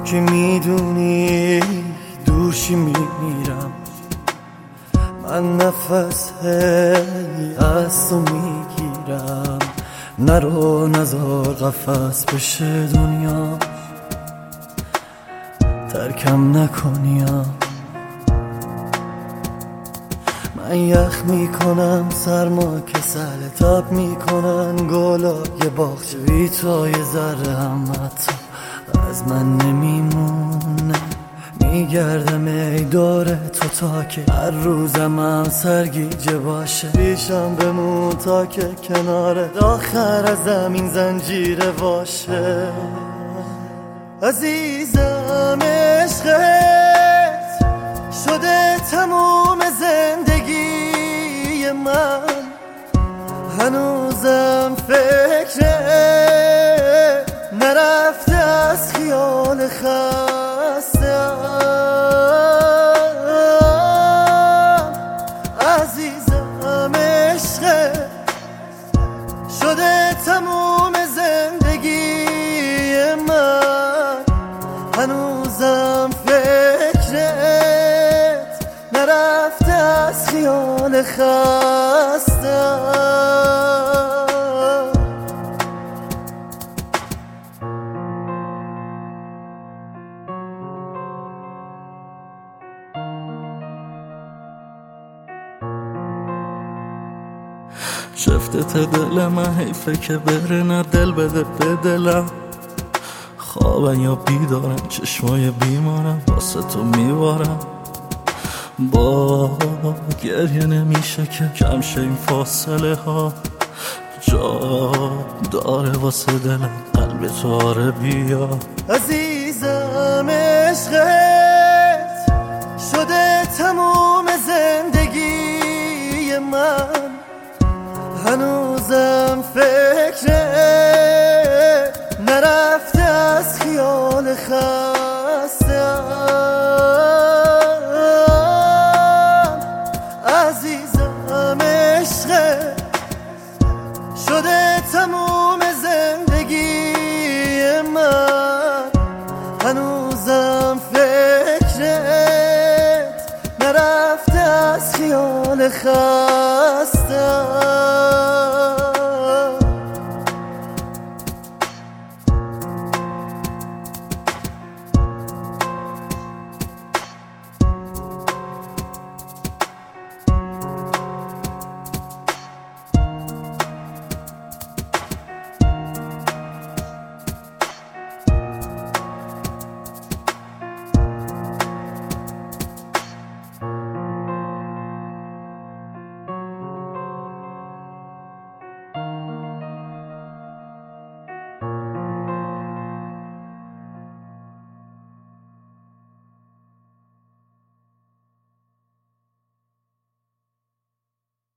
که میدونی دوشی میمیرم، من نفس از تو میگیرم. نرو نزار قفس بشه دنیا، ترکم نکنیا. من یخ میکنم سرما که سهل تاب میکنن گلای باغچه بی تو یه ذره هم حتی از من نمیمونه. میگردم ای دور تو تا که هر روزم هم سرگیجه باشه. پیشم بمون تا که کنار آخر از زمین زنجیره باشه. عزیزم عشقت شده تموم زندگی من، هنوزم فکر نرفته از خیال خستم. عزیزم عشقت شده تموم زندگی من، هنوزم فکرت نرفته از خیال خستم. شفتت دل من حیفه که بره، نه دل بده به دلم. خوابن یا بیدارم چشمای بیمارم واسه تو میبارم. با گریه نمیشه که کم شه این فاصله ها، جا داره واسه دلم قلب تو آره بیا. عزیزم عشقت شده تموم زندگی من، هنوزم فکر نرفته از خیال خستم. عزیزم عشقت شده تموم زندگی من، هنوزم فکرت نرفته از خیال خستم.